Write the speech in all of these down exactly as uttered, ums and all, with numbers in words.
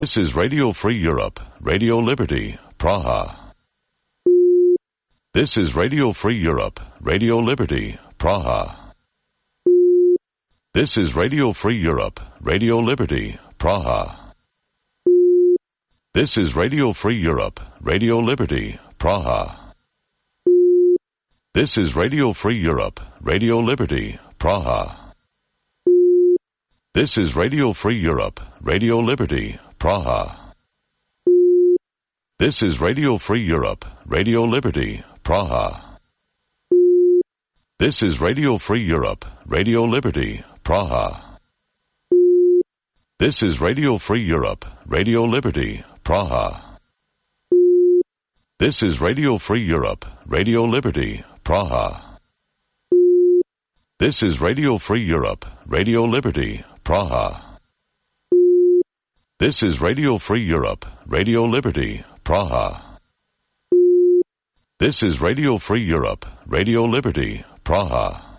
This is Radio Free Europe, Radio Liberty, Praha. This is Radio Free Europe, Radio Liberty, Praha. This is Radio Free Europe, Radio Liberty, Praha. This is Radio Free Europe, Radio Liberty, Praha. This is Radio Free Europe, Radio Liberty, Praha. This is Radio Free Europe, Radio Liberty, Praha. This is Radio Free Europe, Radio Liberty, Praha. This is Radio Free Europe, Radio Liberty, Praha. This is Radio Free Europe, Radio Liberty, Praha. This is Radio Free Europe, Radio Liberty, Praha. This is Radio Free Europe, Radio Liberty, Praha. This is Radio Free Europe, Radio Liberty, Praha. This is Radio Free Europe, Radio Liberty, Praha.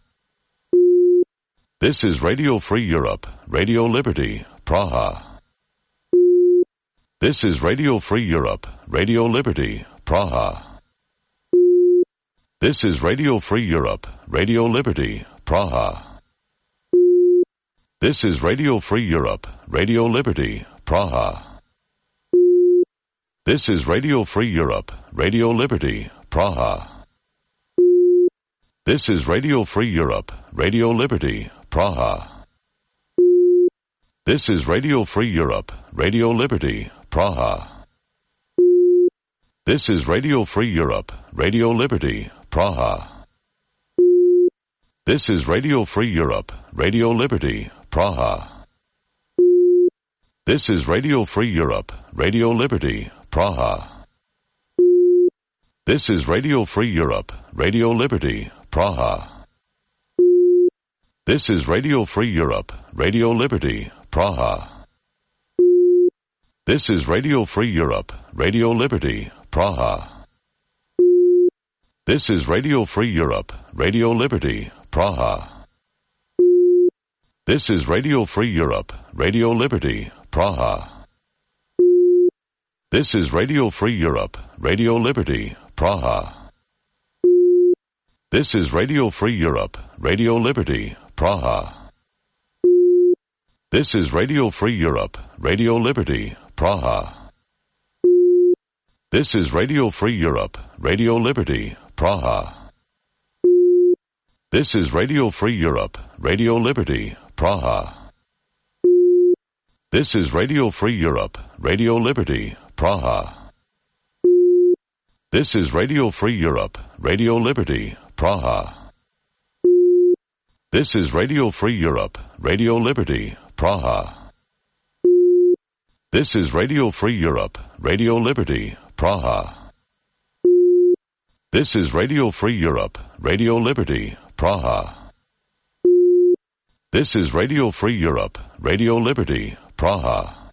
This is Radio Free Europe, Radio Liberty, Praha. This is Radio Free Europe, Radio Liberty, Praha. This is Radio Free Europe, Radio Liberty, Praha. This is Radio Free Europe, Radio Liberty, Praha. This is Radio Free Europe, Radio Liberty, Praha. This is Radio Free Europe, Radio Liberty, Praha. This is Radio Free Europe, Radio Liberty, Praha. This is Radio Free Europe, Radio Liberty, Praha. This is Radio Free Europe, Radio Liberty, Praha. This is Radio Free Europe, Radio Liberty, Praha. This is Radio Free Europe, Radio Liberty, Praha. This is Radio Free Europe, Radio Liberty, Praha. This is Radio Free Europe, Radio Liberty, Praha. This is Radio Free Europe, Radio Liberty, Praha. This is Radio Free Europe, Radio Liberty, Praha. This is Radio Free Europe, Radio Liberty, Praha. This is Radio Free Europe, Radio Liberty, Praha. This is Radio Free Europe, Radio Liberty, Praha. This is Radio Free Europe, Radio Liberty, Praha. This is Radio Free Europe, Radio Liberty, Praha. This is Radio Free Europe, Radio Liberty, Praha. This is Radio Free Europe, Radio Liberty, Praha. This is Radio Free Europe, Radio Liberty, Praha. This is Radio Free Europe, Radio Liberty, Praha. This is Radio Free Europe, Radio Liberty, Praha. This is Radio Free Europe, Radio Liberty, Praha.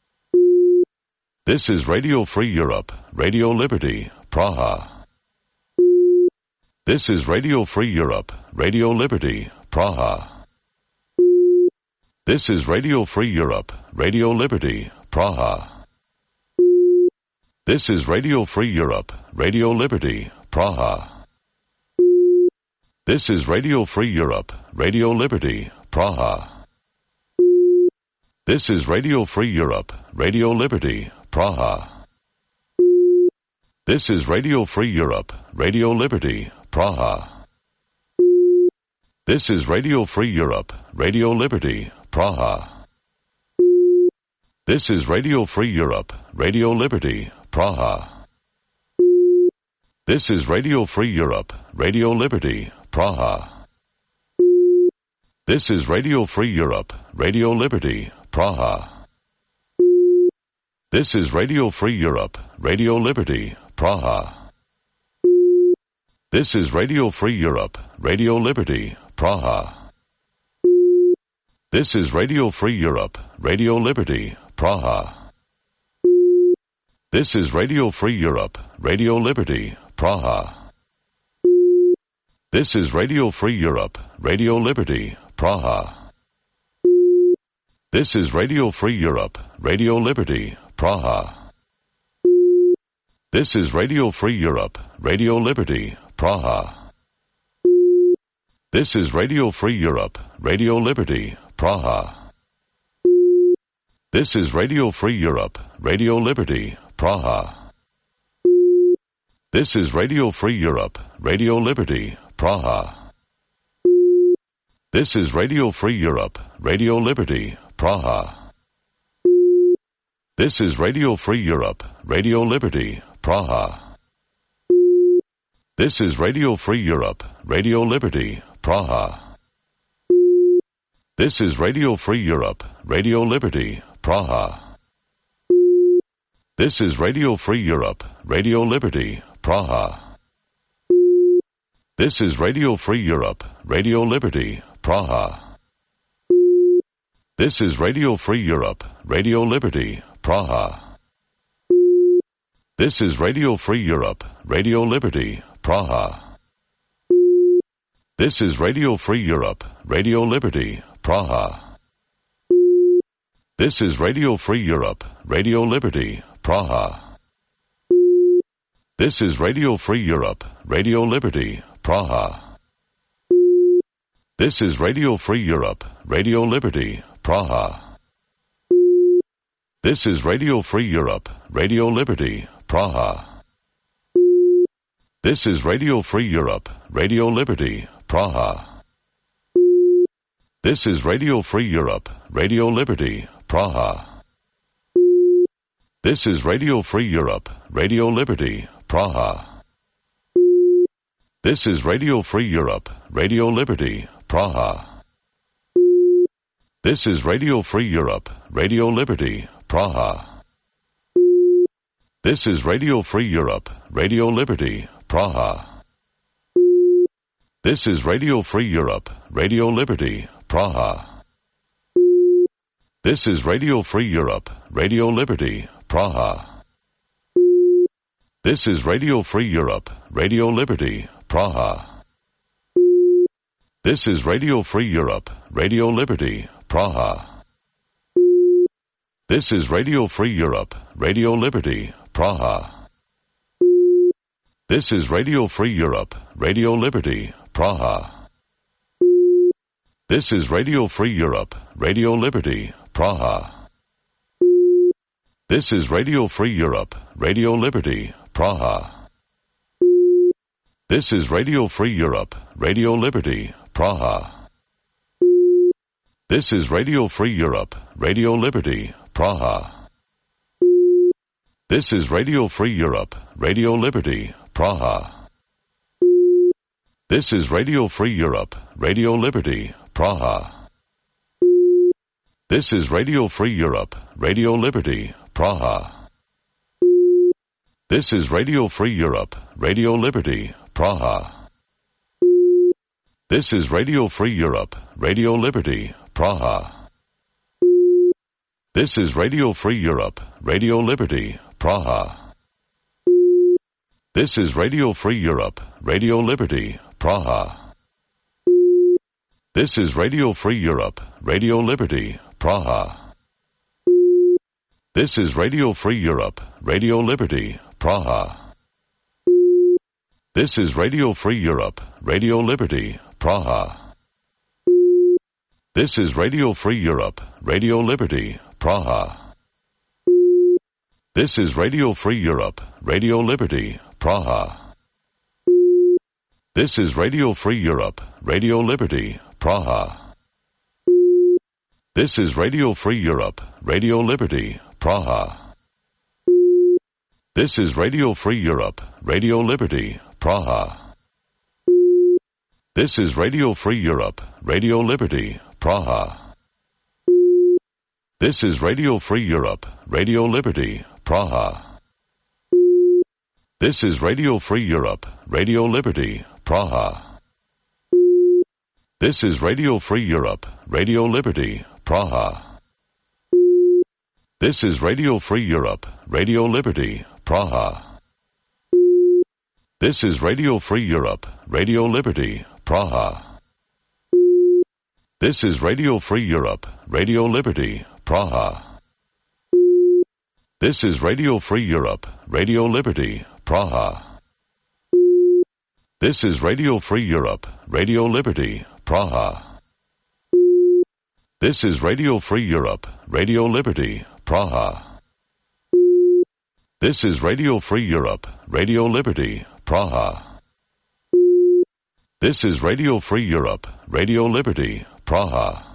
This is Radio Free Europe, Radio Liberty, Praha. This is Radio Free Europe, Radio Liberty, Praha. This is Radio Free Europe, Radio Liberty, Praha. This is Radio Free Europe, Radio Liberty, Praha. This is Radio Free Europe, Radio Liberty, Praha. This is Radio Free Europe, Radio Liberty, Praha. This is Radio Free Europe, Radio Liberty, Praha. This is Radio Free Europe, Radio Liberty, Praha. This is Radio Free Europe, Radio Liberty, Praha. This is Radio Free Europe, Radio Liberty, Praha. This is Radio Free Europe, Radio Liberty, Praha. This is Radio Free Europe, Radio Liberty, Praha. This is Radio Free Europe, Radio Liberty, Praha. This is Radio Free Europe, Radio Liberty, Praha. This is Radio Free Europe, Radio Liberty, Praha. This is Radio Free Europe, Radio Liberty, Praha. This is Radio Free Europe, Radio Liberty, Praha. This is Radio Free Europe, Radio Liberty, Praha. This is Radio Free Europe, Radio Liberty, Praha. This is Radio Free Europe, Radio Liberty, Praha. This is Radio Free Europe, Radio Liberty, Praha. This is Radio Free Europe, Radio Liberty, Praha. This is Radio Free Europe, Radio Liberty, Praha. This is Radio Free Europe, Radio Liberty, Praha. This is Radio Free Europe, Radio Liberty, Praha. This is Radio Free Europe, Radio Liberty, Praha. This is Radio Free Europe, Radio Liberty, Praha. This is Radio Free Europe, Radio Liberty, Praha. This is Radio Free Europe, Radio Liberty, Praha. This is Radio Free Europe, Radio Liberty, Praha. This is Radio Free Europe, Radio Liberty, Praha. This is Radio Free Europe, Radio Liberty, Praha. This is Radio Free Europe, Radio Liberty, Praha. This is Radio Free Europe, Radio Liberty, Praha. This is Radio Free Europe, Radio Liberty, Praha. This is Radio Free Europe, Radio Liberty, Praha. This is Radio Free Europe, Radio Liberty, Praha. This is Radio Free Europe, Radio Liberty, Praha. This is Radio Free Europe, Radio Liberty, Praha. This is Radio Free Europe, Radio Liberty, Praha. This is Radio Free Europe, Radio Liberty, Praha. This is Radio Free Europe, Radio Liberty, Praha. This is Radio Free Europe, Radio Liberty, Praha. This is Radio Free Europe, Radio Liberty, Praha. This is Radio Free Europe, Radio Liberty, Praha. This is Radio Free Europe, Radio Liberty, Praha. This is Radio Free Europe, Radio Liberty, Praha. This is Radio Free Europe, Radio Liberty, Praha. This is Radio Free Europe, Radio Liberty, Praha. This is Radio Free Europe, Radio Liberty, Praha. This is Radio Free Europe, Radio Liberty, Praha. This is Radio Free Europe, Radio Liberty, Praha. This is Radio Free Europe, Radio Liberty, Praha. This is Radio Free Europe, Radio Liberty, Praha. This is Radio Free Europe, Radio Liberty, Praha. This is Radio Free Europe, Radio Liberty, Praha. This is Radio Free Europe, Radio Liberty, Praha. This is Radio Free Europe, Radio Liberty, Praha. This is Radio Free Europe, Radio Liberty, Praha. This is Radio Free Europe, Radio Liberty, Praha. This is Radio Free Europe, Radio Liberty, Praha. This is Radio Free Europe, Radio Liberty, Praha. This is Radio Free Europe, Radio Liberty, Praha. This is Radio Free Europe, Radio Liberty, Praha. This is Radio Free Europe, Radio Liberty, Praha. This is Radio Free Europe, Radio Liberty, Praha. This is Radio Free Europe, Radio Liberty, Praha. This is Radio Free Europe, Radio Liberty, Praha. This is Radio Free Europe, Radio Liberty, Praha. This is Radio Free Europe, Radio Liberty, Praha. This is Radio Free Europe, Radio Liberty, Praha. This is Radio Free Europe, Radio Liberty, Praha. This is Radio Free Europe, Radio Liberty, Praha. This is Radio Free Europe, Radio Liberty, Praha. This is Radio Free Europe, Radio Liberty, Praha. This is Radio Free Europe, Radio Liberty, Praha. This is Radio Free Europe, Radio Liberty, Praha.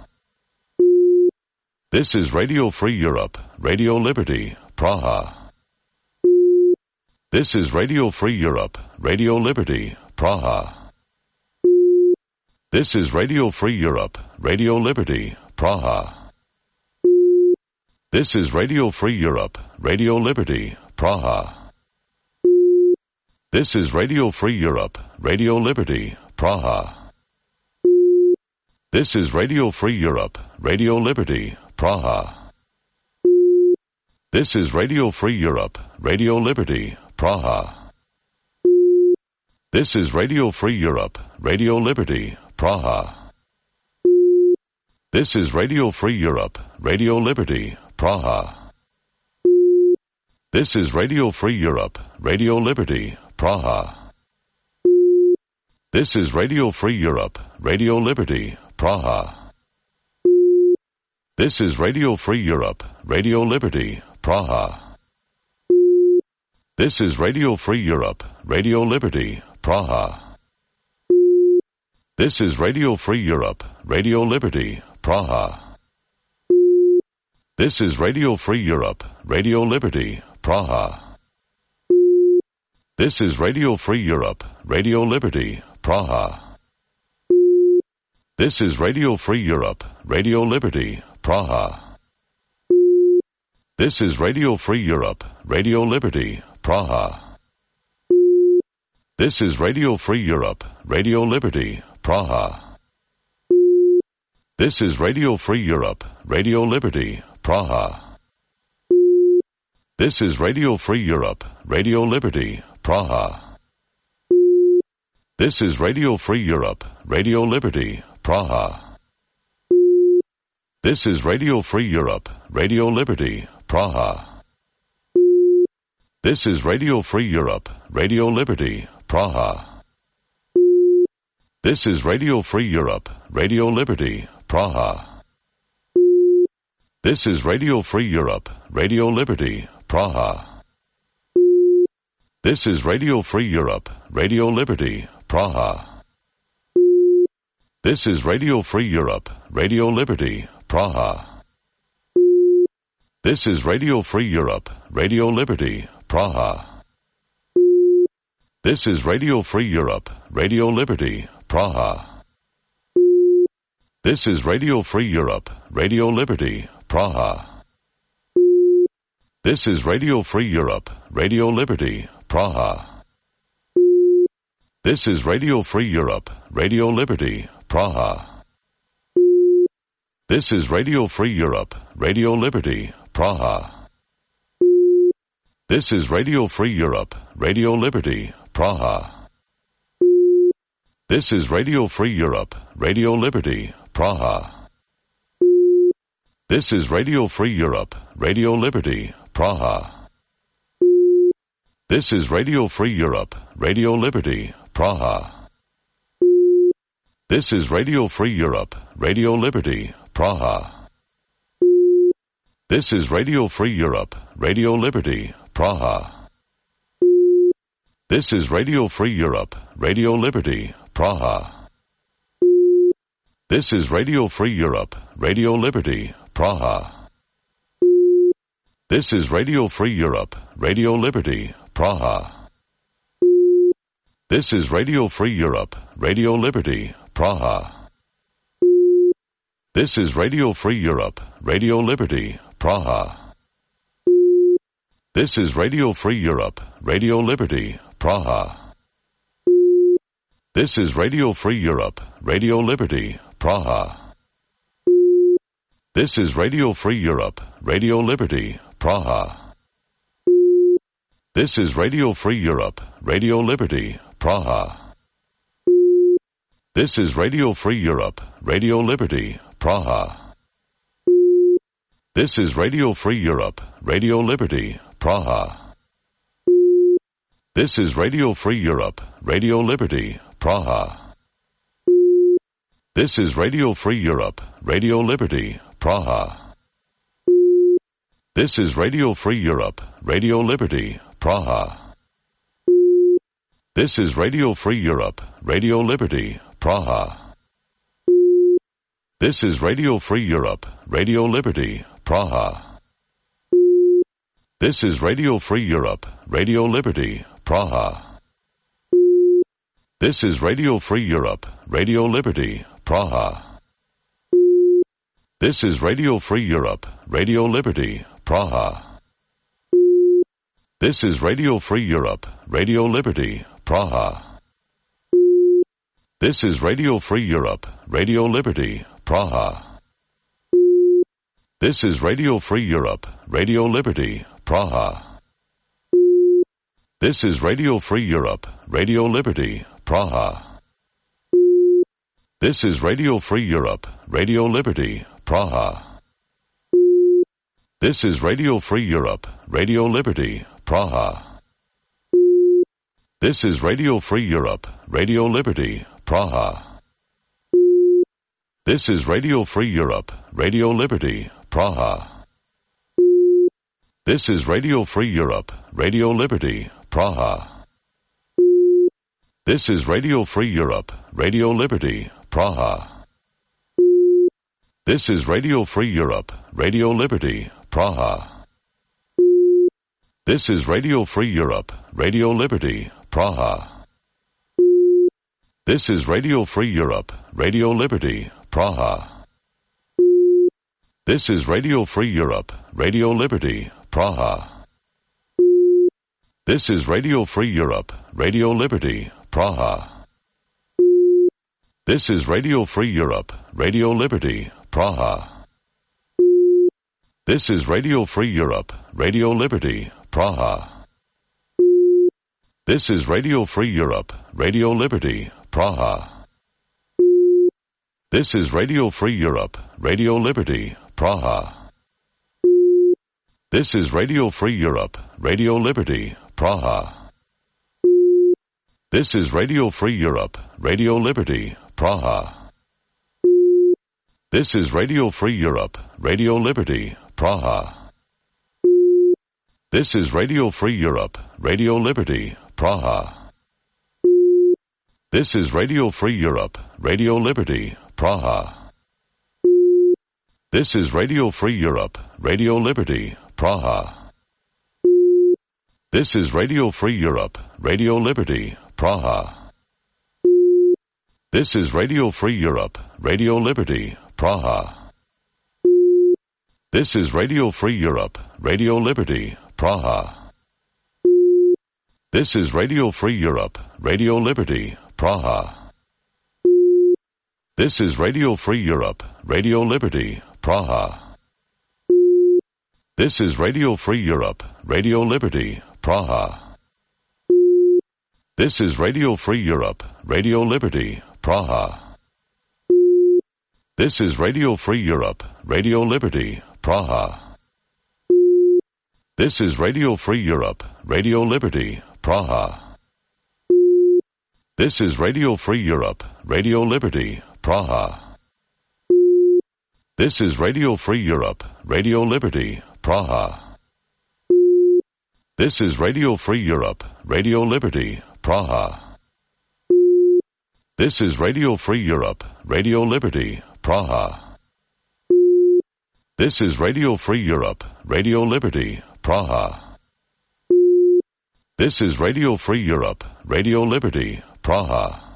This is Radio Free Europe, Radio Liberty, Praha. This is Radio Free Europe, Radio Liberty, Praha. This is Radio Free Europe, Radio Liberty, Praha. This is Radio Free Europe, Radio Liberty, Praha. This is Radio Free Europe, Radio Liberty, Praha. This is Radio Free Europe, Radio Liberty, Praha. This is Radio Free Europe, Radio Liberty, Praha. This is Radio Free Europe, Radio Liberty, Praha. This is Radio Free Europe, Radio Liberty, Praha. This is Radio Free Europe, Radio Liberty, Praha. This is Radio Free Europe, Radio Liberty, Praha. This is Radio Free Europe, Radio Liberty, Praha. This is Radio Free Europe, Radio Liberty, Praha. This is Radio Free Europe, Radio Liberty, Praha. This is Radio Free Europe, Radio Liberty, Praha. This is Radio Free Europe, Radio Liberty, Praha. This is Radio Free Europe, Radio Liberty, Praha. This is Radio Free Europe, Radio Liberty, Praha. This is Radio Free Europe, Radio Liberty, Praha. This is Radio Free Europe, Radio Liberty, Praha. This is Radio Free Europe, Radio Liberty, Praha. This is Radio Free Europe, Radio Liberty, Praha. This is Radio Free Europe, Radio Liberty, Praha. This is Radio Free Europe, Radio Liberty, Praha. This is Radio Free Europe, Radio Liberty, Praha. This is Radio Free Europe, Radio Liberty, Praha. This is Radio Free Europe, Radio Liberty, Praha. This is Radio Free Europe, Radio Liberty, Praha. This is Radio Free Europe, Radio Liberty, Praha. This is Radio Free Europe, Radio Liberty, Praha. This is Radio Free Europe, Radio Liberty, Praha. This is Radio Free Europe, Radio Liberty, Praha. This is Radio Free Europe, Radio Liberty, Praha. This is Radio Free Europe, Radio Liberty, Praha. This is Radio Free Europe, Radio Liberty, Praha. This is Radio Free Europe, Radio Liberty, Praha. This is Radio Free Europe, Radio Liberty, Praha. This is Radio Free Europe, Radio Liberty, Praha. This is Radio Free Europe, Radio Liberty, Praha. This is Radio Free Europe, Radio Liberty, Praha. This is Radio Free Europe, Radio Liberty, Praha. This is Radio Free Europe, Radio Liberty, Praha. This is Radio Free Europe, Radio Liberty, Praha. This is Radio Free Europe, Radio Liberty, Praha. This is Radio Free Europe, Radio Liberty, Praha. This is Radio Free Europe, Radio Liberty, Praha. This is Radio Free Europe, Radio Liberty, Praha. This is Radio Free Europe, Radio Liberty, Praha. This is Radio Free Europe, Radio Liberty, Praha. This is Radio Free Europe, Radio Liberty, Praha. This is Radio Free Europe, Radio Liberty, Praha. This is Radio Free Europe, Radio Liberty, Praha. This is Radio Free Europe, Radio Liberty, Praha. This is Radio Free Europe, Radio Liberty, Praha. This is Radio Free Europe, Radio Liberty, Praha. This is Radio Free Europe, Radio Liberty, Praha. This is Radio Free Europe, Radio Liberty, Praha. This is Radio Free Europe, Radio Liberty, Praha. This is Radio Free Europe, Radio Liberty, Praha. This is Radio Free Europe, Radio Liberty, Praha. This is Radio Free Europe, Radio Liberty, Praha. This is Radio Free Europe, Radio Liberty, Praha. This is Radio Free Europe, Radio Liberty, Praha. This is Radio Free Europe, Radio Liberty, Praha. This is Radio Free Europe, Radio Liberty, Praha. This is Radio Free Europe, Radio Liberty, Praha. This is Radio Free Europe, Radio Liberty, Praha. This is Radio Free Europe, Radio Liberty, Praha. This is Radio Free Europe, Radio Liberty, Praha. This is Radio Free Europe, Radio Liberty, Praha. This is Radio Free Europe, Radio Liberty, Praha. This is Radio Free Europe, Radio Liberty, Praha. This is Radio Free Europe, Radio Liberty, Praha. This is Radio Free Europe, Radio Liberty, Praha. This is Radio Free Europe, Radio Liberty, Praha. This is Radio Free Europe, Radio Liberty, Praha. This is Radio Free Europe, Radio Liberty, Praha. This is Radio Free Europe, Radio Liberty, Praha. This is Radio Free Europe, Radio Liberty, Praha. This is Radio Free Europe, Radio Liberty, Praha. This is Radio Free Europe, Radio Liberty, Praha. This is Radio Free Europe, Radio Liberty, Praha. This is Radio Free Europe, Radio Liberty, Praha. This is Radio Free Europe, Radio Liberty, Praha. This is Radio Free Europe, Radio Liberty, Praha. This is Radio Free Europe, Radio Liberty, Praha. This is Radio Free Europe, Radio Liberty, Praha. This is Radio Free Europe, Radio Liberty, Praha. This is Radio Free Europe, Radio Liberty, Praha. This is Radio Free Europe, Radio Liberty, Praha. This is Radio Free Europe, Radio Liberty, Praha. This is Radio Free Europe, Radio Liberty, Praha. This is Radio Free Europe, Radio Liberty, Praha. This is Radio Free Europe, Radio Liberty, Praha. This is Radio Free Europe, Radio Liberty, Praha. This is Radio Free Europe, Radio Liberty, Praha. This is Radio Free Europe, Radio Liberty, Praha. This is Radio Free Europe, Radio Liberty, Praha. This is Radio Free Europe, Radio Liberty, Praha.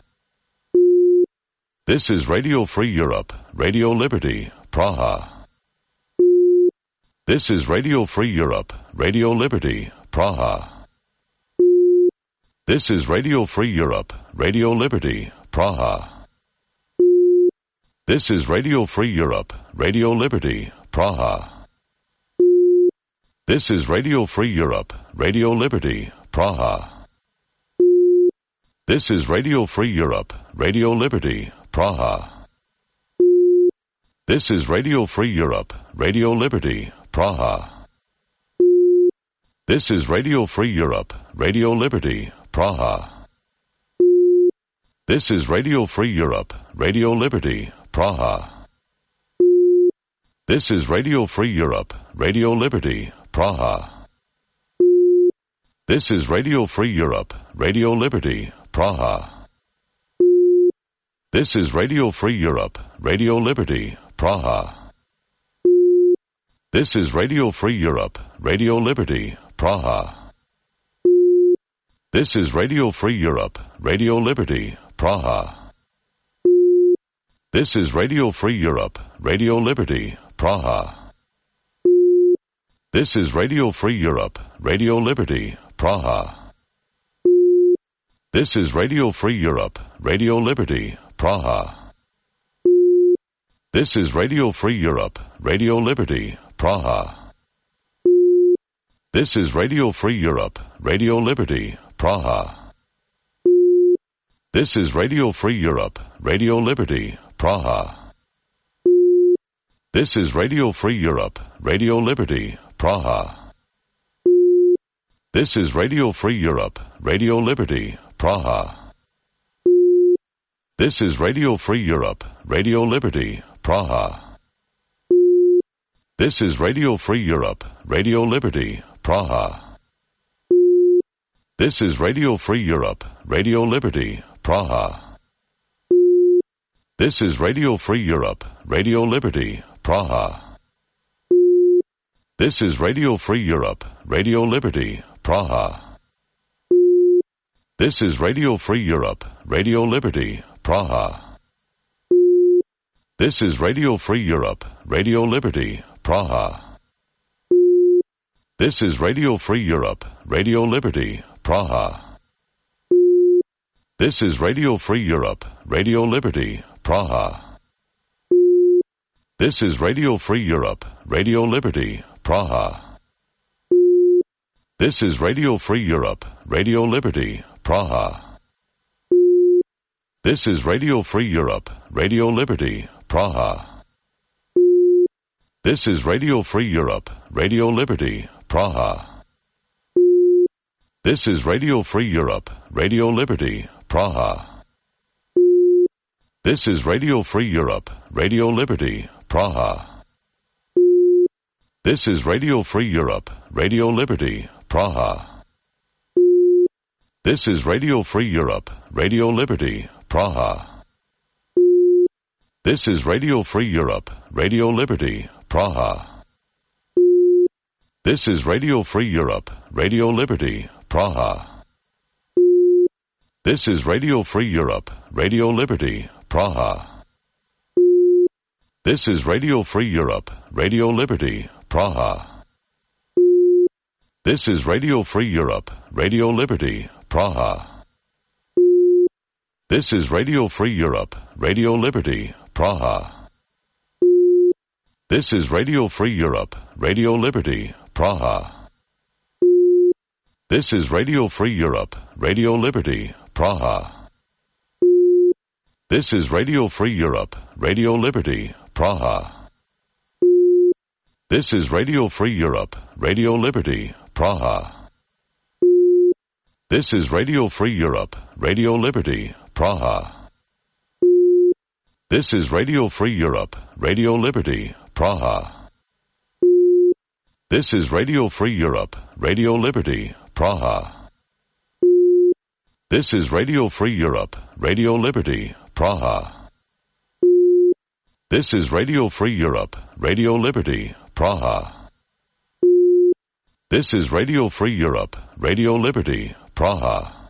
This is Radio Free Europe, Radio Liberty, Praha. This is Radio Free Europe, Radio Liberty, Praha. This is Radio Free Europe, Radio Liberty, Praha. This is Radio Free Europe, Radio Liberty, Praha. This is Radio Free Europe, Radio Liberty, Praha. This is Radio Free Europe, Radio Liberty, Praha. This is Radio Free Europe, Radio Liberty, Praha. This is Radio Free Europe, Radio Liberty, Praha. This is Radio Free Europe, Radio Liberty, Praha. This is Radio Free Europe, Radio Liberty, Praha. This is Radio Free Europe, Radio Liberty, Praha. This is Radio Free Europe, Radio Liberty, Praha. This is Radio Free Europe, Radio Liberty, Praha. This is Radio Free Europe, Radio Liberty, Praha. This is Radio Free Europe, Radio Liberty, Praha. This is Radio Free Europe, Radio Liberty, Praha. This is Radio Free Europe, Radio Liberty, Praha. This is Radio Free Europe, Radio Liberty, Praha. This is Radio Free Europe, Radio Liberty, Praha. This is Radio Free Europe, Radio Liberty, Praha. This is Radio Free Europe, Radio Liberty, Praha. This is Radio Free Europe, Radio Liberty, Praha. This is Radio Free Europe, Radio Liberty, Praha. This is Radio Free Europe, Radio Liberty, Praha. This is Radio Free Europe, Radio Liberty, Praha. This is Radio Free Europe, Radio Liberty, Praha. This is Radio Free Europe, Radio Liberty, Praha. This is Radio Free Europe, Radio Liberty, Praha. This is Radio Free Europe, Radio Liberty, Praha. This is Radio Free Europe, Radio Liberty, Praha. This is Radio Free Europe, Radio Liberty, Praha. This is Radio Free Europe, Radio Liberty, Praha. This is Radio Free Europe, Radio Liberty, Praha. This is Radio Free Europe, Radio Liberty, Praha. This is Radio Free Europe, Radio Liberty, Praha. This is Radio Free Europe, Radio Liberty, Praha. This is Radio Free Europe, Radio Liberty, Praha. This is Radio Free Europe, Radio Liberty, Praha. This is Radio Free Europe, Radio Liberty, Praha. This is Radio Free Europe, Radio Liberty, Praha. This is Radio Free Europe, Radio Liberty, Praha. This is Radio Free Europe, Radio Liberty, Praha. This is Radio Free Europe, Radio Liberty, Praha. This is Radio Free Europe, Radio Liberty, Praha. This is Radio Free Europe, Radio Liberty, Praha. This is Radio Free Europe, Radio Liberty, Praha. This is Radio Free Europe, Radio Liberty, Praha. This is Radio Free Europe, Radio Liberty, Praha. This is Radio Free Europe, Radio Liberty, Praha. This is Radio Free Europe, Radio Liberty, Praha. This is Radio Free Europe, Radio Liberty, Praha. This is Radio Free Europe, Radio Liberty, Praha. This is Radio Free Europe, Radio Liberty, Praha. This is Radio Free Europe, Radio Liberty, Praha. This is Radio Free Europe, Radio Liberty, Praha.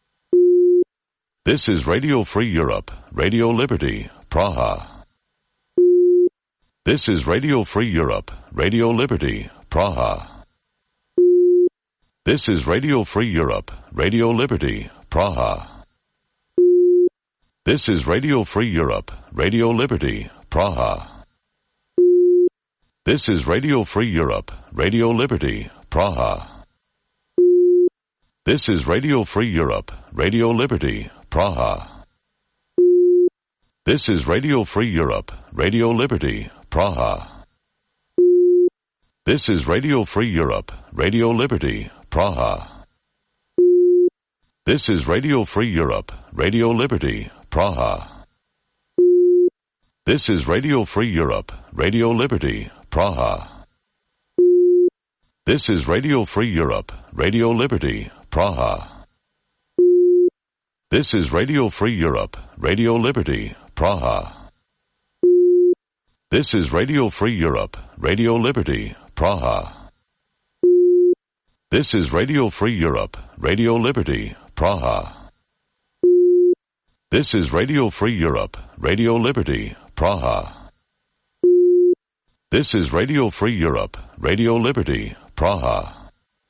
This is Radio Free Europe, Radio Liberty, Praha. This is Radio Free Europe, Radio Liberty, Praha. This is Radio Free Europe, Radio Liberty, Praha. This is Radio Free Europe, Radio Liberty, Praha. This is Radio Free Europe, Radio Liberty, Praha. This is Radio Free Europe, Radio Liberty, Praha. This is Radio Free Europe, Radio Liberty, Praha. This is Radio Free Europe, Radio Liberty, Praha. This is Radio Free Europe, Radio Liberty, Praha. This is Radio Free Europe, Radio Liberty, Praha. This is Radio Free Europe, Radio Liberty, Praha. This is Radio Free Europe, Radio Liberty, Praha. This is Radio Free Europe, Radio Liberty, Praha. This is Radio Free Europe, Radio Liberty, Praha. This is Radio Free Europe, Radio Liberty, Praha. This is Radio Free Europe, Radio Liberty, Praha.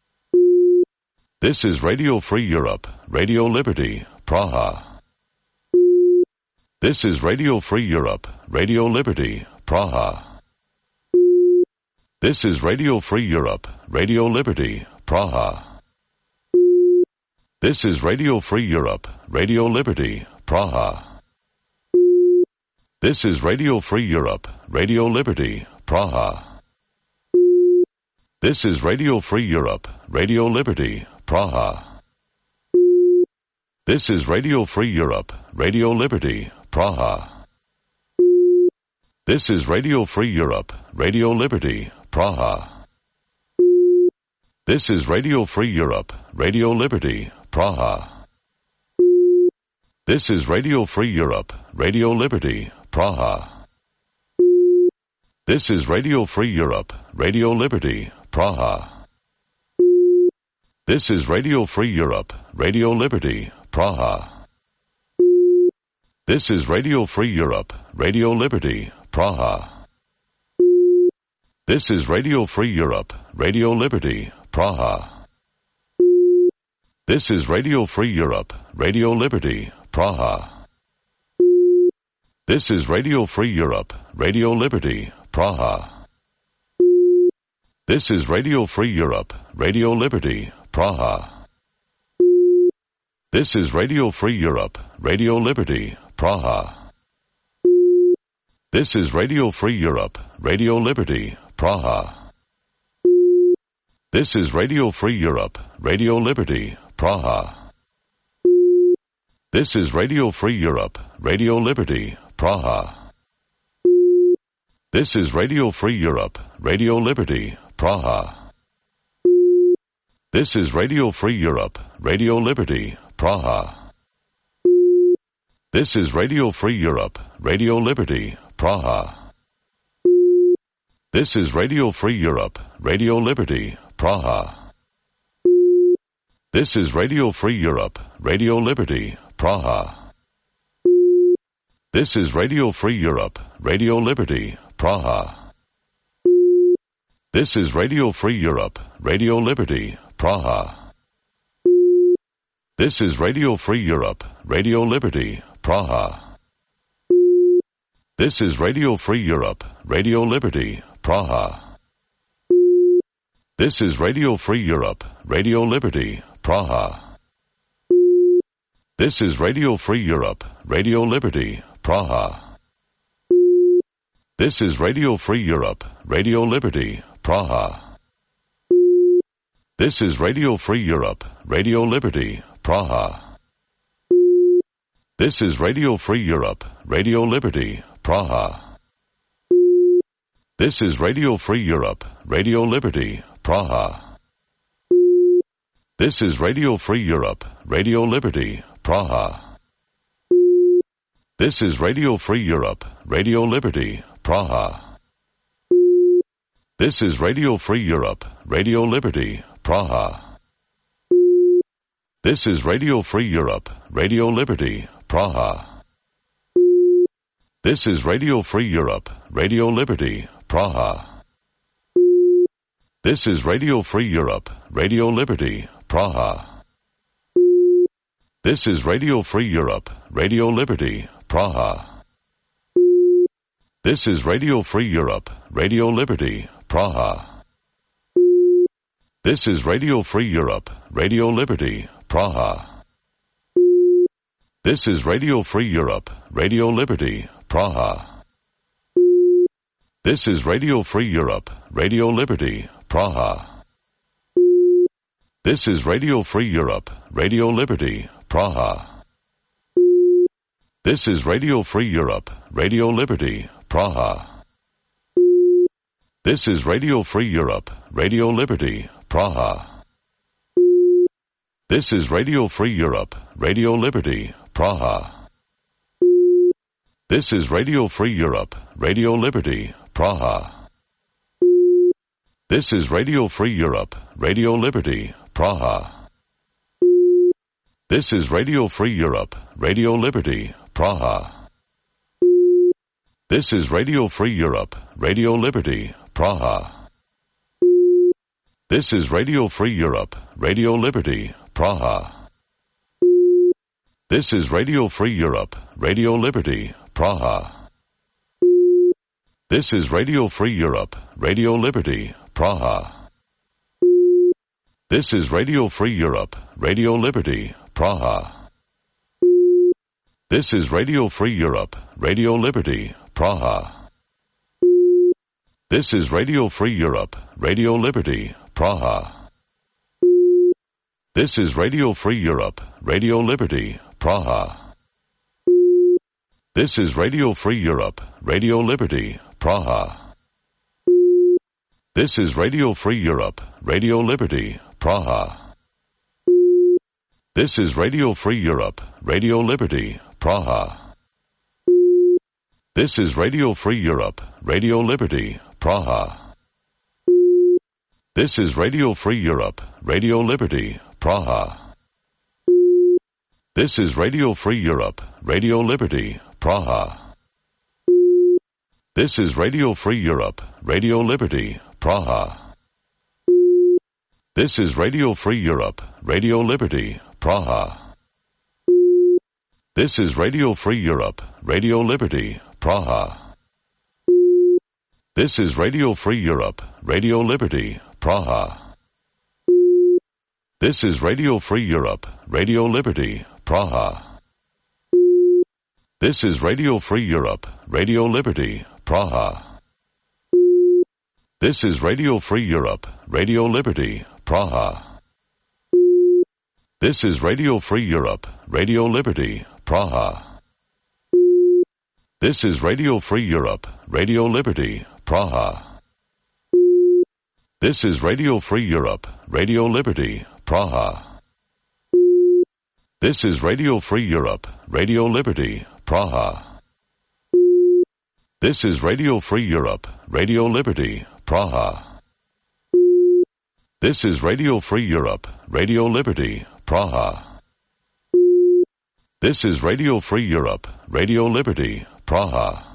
This is Radio Free Europe, Radio Liberty, Praha. This is Radio Free Europe, Radio Liberty, Praha. This is Radio Free Europe, Radio Liberty, Praha. This is Radio Free Europe, Radio Liberty, Praha. This is Radio Free Europe, Radio Liberty, Praha. This is Radio Free Europe, Radio Liberty, Praha. This is Radio Free Europe, Radio Liberty, Praha. This is Radio Free Europe, Radio Liberty, Praha. This is Radio Free Europe, Radio Liberty, Praha. This is Radio Free Europe, Radio Liberty, Praha. This is Radio Free Europe, Radio Liberty, Praha. This is Radio Free Europe, Radio Liberty, Praha. This is Radio Free Europe, Radio Liberty, Praha. This is Radio Free Europe, Radio Liberty, Praha. This is Radio Free Europe, Radio Liberty, Praha. This is Radio Free Europe, Radio Liberty, Praha. This is Radio Free Europe, Radio Liberty, Praha. This is Radio Free Europe, Radio Liberty, Praha. This is Radio Free Europe, Radio Liberty, Praha. This is Radio Free Europe, Radio Liberty, Praha. This is Radio Free Europe, Radio Liberty, Praha. This is Radio Free Europe, Radio Liberty, Praha. This is Radio Free Europe, Radio Liberty, Praha. This is Radio Free Europe, Radio Liberty, Praha. This is Radio Free Europe, Radio Liberty, Praha. This is Radio Free Europe, Radio Liberty, Praha. This is Radio Free Europe, Radio Liberty, Praha. This is Radio Free Europe, Radio Liberty, Praha. This is Radio Free Europe, Radio Liberty, Praha. This is Radio Free Europe, Radio Liberty, Praha. This is Radio Free Europe, Radio Liberty, Praha. This is Radio Free Europe, Radio Liberty, Praha. This is Radio Free Europe, Radio Liberty, Praha. This is Radio Free Europe, Radio Liberty, Praha. This is Radio Free Europe, Radio Liberty, Praha. This is Radio Free Europe, Radio Liberty, Praha. This is Radio Free Europe, Radio Liberty, Praha. This is Radio Free Europe, Radio Liberty, Praha. This is Radio Free Europe, Radio Liberty, Praha. This is Radio Free Europe, Radio Liberty, Praha. This is Radio Free Europe, Radio Liberty, Praha. This is Radio Free Europe, Radio Liberty, Praha. This is Radio Free Europe, Radio Liberty, Praha. This is Radio Free Europe, Radio Liberty, Praha. This is Radio Free Europe, Radio Liberty, Praha. This is Radio Free Europe, Radio Liberty, Praha. This is Radio Free Europe, Radio Liberty, Praha. This is Radio Free Europe, Radio Liberty, Praha. This is Radio Free Europe, Radio Liberty, Praha. This is Radio Free Europe, Radio Liberty, Praha. This is Radio Free Europe, Radio Liberty, Praha. This is Radio Free Europe, Radio Liberty, Praha. This is Radio Free Europe, Radio Liberty, Praha. This is Radio Free Europe, Radio Liberty, Praha. This is Radio Free Europe, Radio Liberty, Praha. This is Radio Free Europe, Radio Liberty, Praha. This is Radio Free Europe, Radio Liberty, Praha. This is Radio Free Europe, Radio Liberty, Praha. This is Radio Free Europe, Radio Liberty, Praha. This is Radio Free Europe, Radio Liberty, Praha. This is Radio Free Europe, Radio Liberty, Praha. This is Radio Free Europe, Radio Liberty, Praha. This is Radio Free Europe, Radio Liberty, Praha. This is Radio Free Europe, Radio Liberty, Praha. This is Radio Free Europe, Radio Liberty, Praha. This is Radio Free Europe, Radio Liberty, Praha. This is Radio Free Europe, Radio Liberty, Praha. This is Radio Free Europe, Radio Liberty, Praha. This is Radio Free Europe, Radio Liberty, Praha. This is Radio Free Europe, Radio Liberty, Praha. This is Radio Free Europe, Radio Liberty, Praha. This is Radio Free Europe, Radio Liberty, Praha. This is Radio Free Europe, Radio Liberty, Praha. This is Radio Free Europe, Radio Liberty, Praha. This is Radio Free Europe, Radio Liberty, Praha. This is Radio Free Europe, Radio Liberty, Praha. This is Radio Free Europe, Radio Liberty, Praha. This is Radio Free Europe, Radio Liberty, Praha. This is Radio Free Europe, Radio Liberty, Praha. This is Radio Free Europe, Radio Liberty, Praha. This is Radio Free Europe, Radio Liberty, Praha. This is Radio Free Europe, Radio Liberty, Praha.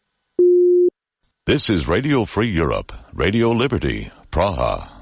This is Radio Free Europe, Radio Liberty, Praha.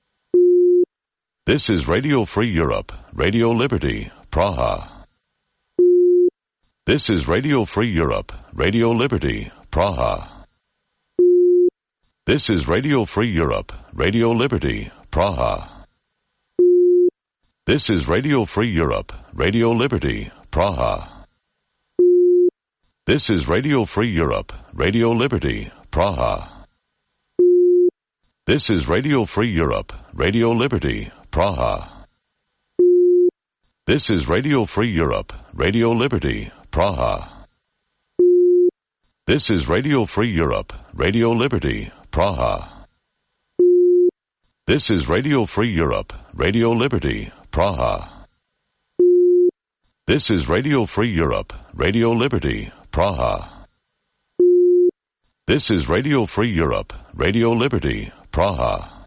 This is Radio Free Europe, Radio Liberty, Praha. This is Radio Free Europe, Radio Liberty, Praha. This is Radio Free Europe, Radio Liberty, Praha. This is Radio Free Europe, Radio Liberty, Praha. This is Radio Free Europe, Radio Liberty, Praha. This is Radio Free Europe, Radio Liberty, Praha. This is Radio Free Europe, Radio Liberty, Praha. This is Radio Free Europe, Radio Liberty, Praha. This is Radio Free Europe, Radio Liberty, Praha. This is Radio Free Europe, Radio Liberty, Praha. This is Radio Free Europe, Radio Liberty, Praha.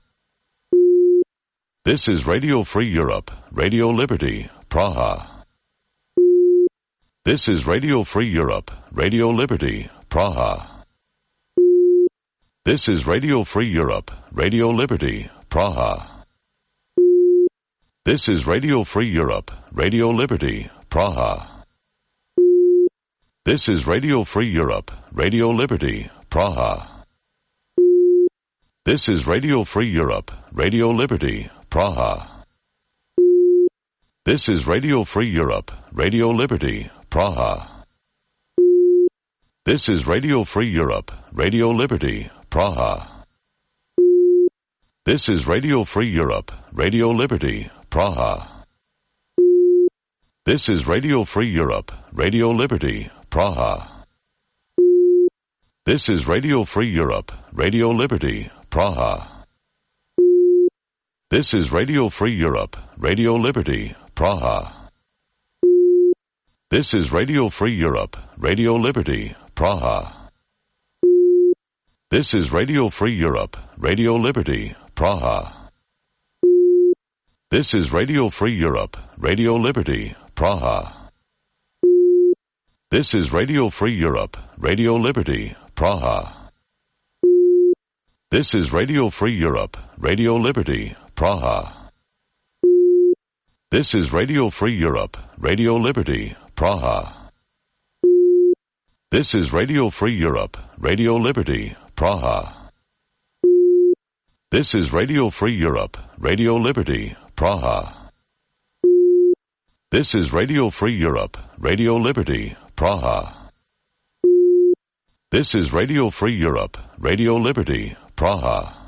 This is Radio Free Europe, Radio Liberty, Praha. This is Radio Free Europe, Radio Liberty, Praha. This is Radio Free Europe, Radio Liberty, Praha. This is Radio Free Europe, Radio Liberty, Praha. This is Radio Free Europe, Radio Liberty, Praha. This is Radio Free Europe, Radio Liberty, Praha. This is Radio Free Europe, Radio Liberty, Praha. This is Radio Free Europe, Radio Liberty, Praha. This is Radio Free Europe, Radio Liberty, Praha. This is Radio Free Europe, Radio Liberty, Praha. This is Radio Free Europe, Radio Liberty, Praha. This is Radio Free Europe, Radio Liberty, Praha. This is Radio Free Europe, Radio Liberty, Praha. This is Radio Free Europe, Radio Liberty, Praha. This is Radio Free Europe, Radio Liberty, Praha. This is Radio Free Europe, Radio Liberty, Praha. This is Radio Free Europe, Radio Liberty, Praha. This is Radio Free Europe, Radio Liberty, Praha. This is Radio Free Europe, Radio Liberty, Praha. This is Radio Free Europe, Radio Liberty, Praha. This is Radio Free Europe, Radio Liberty, Praha. This is Radio Free Europe, Radio Liberty, Praha.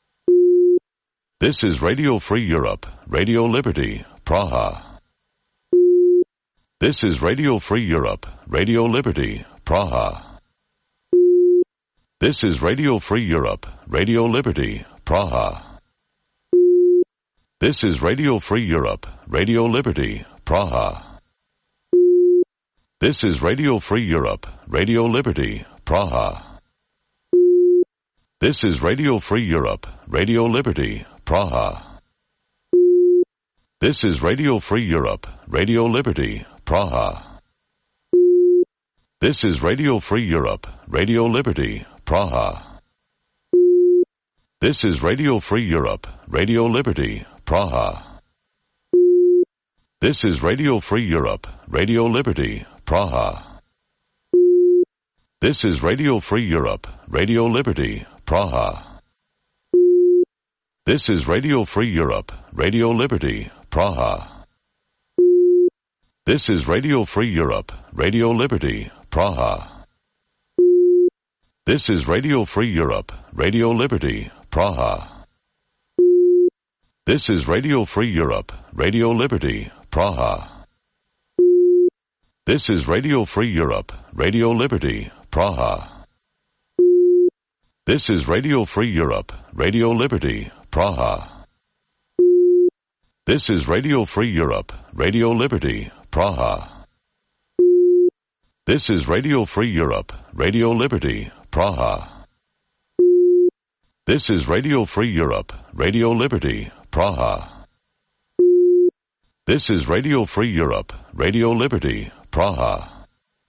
This is Radio Free Europe, Radio Liberty, Praha. This is Radio Free Europe, Radio Liberty, Praha. This is Radio Free Europe, Radio Liberty, Praha. This is Radio Free Europe, Radio Liberty, Praha. This is Radio Free Europe, Radio Liberty, Praha. This is Radio Free Europe, Radio Liberty, Praha. This is Radio Free Europe, Radio Liberty, Praha. This is Radio Free Europe, Radio Liberty, Praha. This is Radio Free Europe, Radio Liberty, Praha. This is Radio Free Europe, Radio Liberty, Praha. This is Radio Free Europe, Radio Liberty, Praha. This is Radio Free Europe, Radio Liberty, Praha. This is Radio Free Europe, Radio Liberty, Praha. This is Radio Free Europe, Radio Liberty, Praha. This is Radio Free Europe, Radio Liberty, Praha. This is Radio Free Europe, Radio Liberty, Praha. This is Radio Free Europe, Radio Liberty, Praha. This is Radio Free Europe, Radio Liberty, Praha. This is Radio Free Europe, Radio Liberty, Praha. This is Radio Free Europe, Radio Liberty, Praha. This is Radio Free Europe, Radio Liberty, Praha.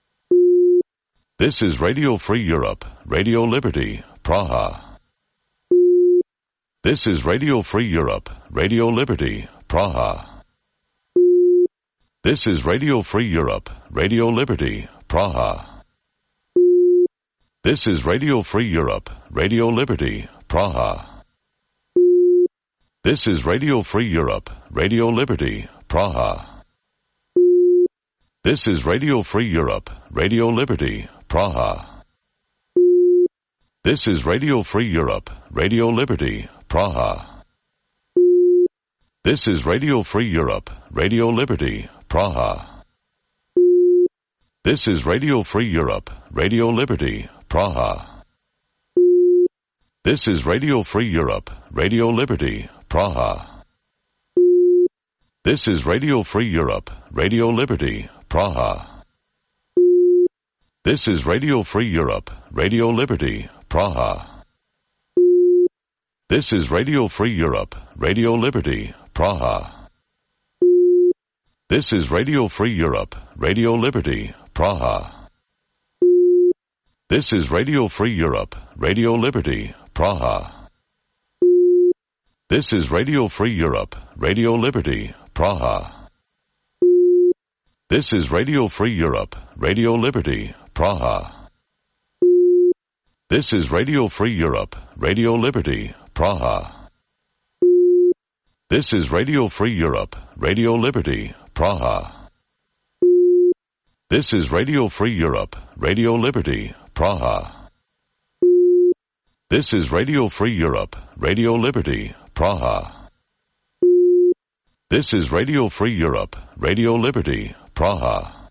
This is Radio Free Europe, Radio Liberty, Praha. This is Radio Free Europe, Radio Liberty, Praha. This is Radio Free Europe, Radio Liberty, Praha. This is Radio Free Europe, Radio Liberty, Praha. This is Radio Free Europe, Radio Liberty, Praha. This is Radio Free Europe, Radio Liberty, Praha. This is Radio Free Europe, Radio Liberty, Praha. This is Radio Free Europe, Radio Liberty, Praha. This is Radio Free Europe, Radio Liberty, Praha. This is Radio Free Europe, Radio Liberty, Praha. This is Radio Free Europe, Radio Liberty, Praha. This is Radio Free Europe, Radio Liberty, Praha. This is Radio Free Europe, Radio Liberty, Praha. This is Radio Free Europe, Radio Liberty, Praha. This is Radio Free Europe, Radio Liberty, Praha. This is Radio Free Europe, Radio Liberty, Praha. This is Radio Free Europe, Radio Liberty, Praha. This is Radio Free Europe, Radio Liberty, Praha. This is Radio Free Europe, Radio Liberty, Praha. This is Radio Free Europe, Radio Liberty, Praha. This is Radio Free Europe, Radio Liberty, Praha. This is Radio Free Europe, Radio Liberty, Praha.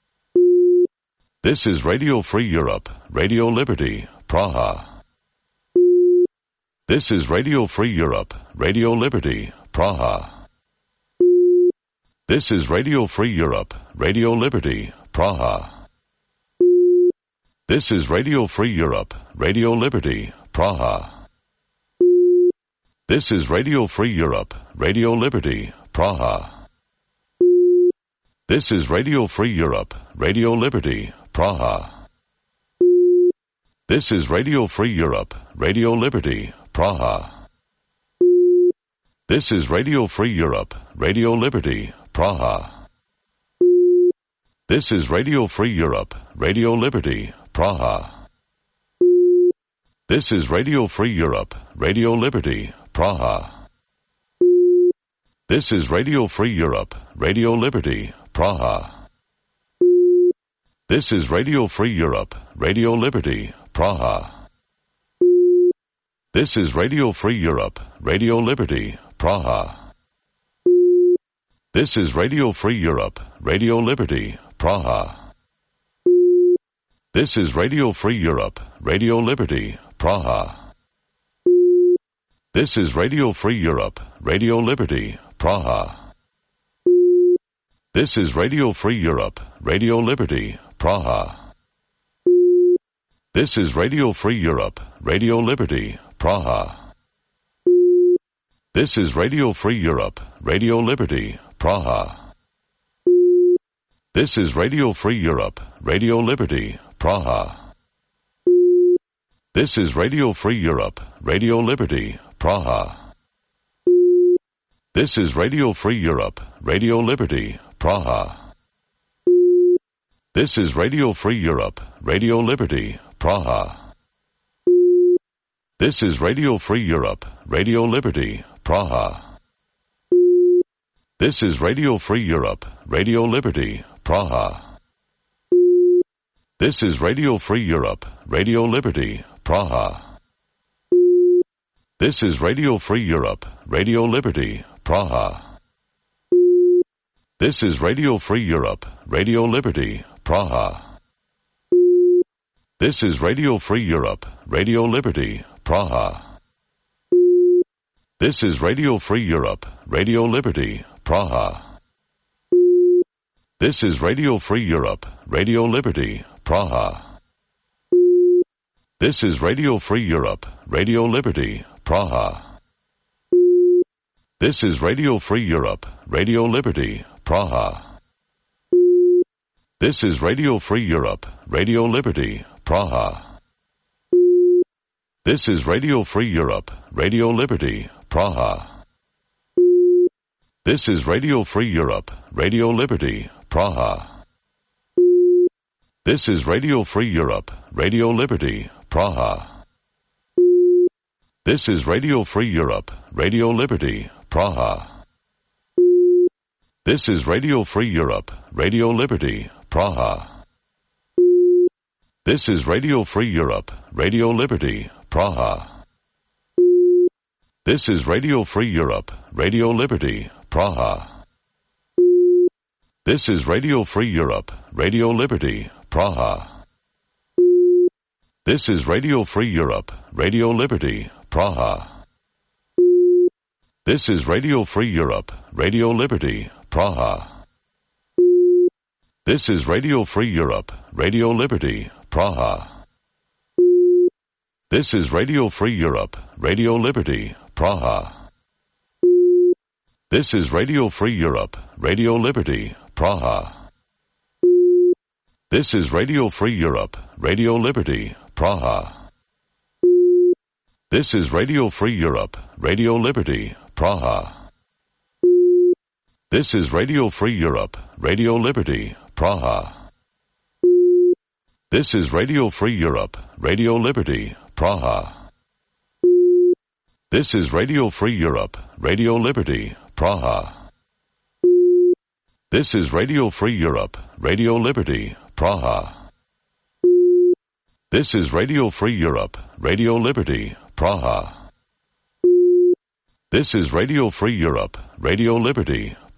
This is Radio Free Europe, Radio Liberty, Praha. This is Radio Free Europe, Radio Liberty, Praha. This is Radio Free Europe, Radio Liberty, Praha. This is Radio Free Europe, Radio Liberty, Praha. This is Radio Free Europe, Radio Liberty, Praha. This is Radio Free Europe, Radio Liberty, Praha. This is Radio Free Europe, Radio Liberty, Praha. This is Radio Free Europe, Radio Liberty, Praha. This is Radio Free Europe, Radio Liberty, Praha. This is Radio Free Europe, Radio Liberty, Praha. This is Radio Free Europe, Radio Liberty, Praha. This is Radio Free Europe, Radio Liberty, Praha. This is Radio Free Europe, Radio Liberty, Praha. This is Radio Free Europe, Radio Liberty, Praha. This is Radio Free Europe, Radio Liberty, Praha. This is Radio Free Europe, Radio Liberty, Praha. This is Radio Free Europe, Radio Liberty, Praha. This is Radio Free Europe, Radio Liberty, Praha. This is Radio Free Europe, Radio Liberty, Praha. This is Radio Free Europe, Radio Liberty, Praha. This is Radio Free Europe, Radio Liberty, Praha. This is Radio Free Europe, Radio Liberty, Praha. This is Radio Free Europe, Radio Liberty, Praha. This is Radio Free Europe, Radio Liberty, Praha. This is Radio Free Europe, Radio Liberty, Praha. This is Radio Free Europe, Radio Liberty, Praha. This is Radio Free Europe, Radio Liberty, Praha. This is Radio Free Europe, Radio Liberty, Praha. This is Radio Free Europe, Radio Liberty, Praha. This is Radio Free Europe, Radio Liberty, Praha. This is Radio Free Europe, Radio Liberty, Praha. This is Radio Free Europe, Radio Liberty, Praha. This is Radio Free Europe, Radio Liberty, Praha. This is Radio Free Europe, Radio Liberty, Praha. This is Radio Free Europe, Radio Liberty, Praha. This is Radio Free Europe, Radio Liberty, Praha. This is Radio Free Europe, Radio Liberty, Praha. This is Radio Free Europe, Radio Liberty, Praha. This is Radio Free Europe, Radio Liberty, Praha. This is Radio Free Europe, Radio Liberty, Praha. This is Radio Free Europe, Radio Liberty, Praha. This is Radio Free Europe, Radio Liberty, Praha. This is Radio Free Europe, Radio Liberty, Praha. This is Radio Free Europe, Radio Liberty, Praha. This is Radio Free Europe, Radio Liberty, Praha. This is Radio Free Europe, Radio Liberty, Praha. This is Radio Free Europe, Radio Liberty, Praha. This is Radio Free Europe, Radio Liberty, Praha. This is Radio Free Europe, Radio Liberty, Praha. This is Radio Free Europe, Radio Liberty, Praha. This is Radio Free Europe, Radio Liberty, Praha. This is Radio Free Europe, Radio Liberty, Praha. This is Radio Free Europe, Radio Liberty, Praha. This is Radio Free Europe, Radio Liberty, Praha. This is Radio Free Europe, Radio Liberty,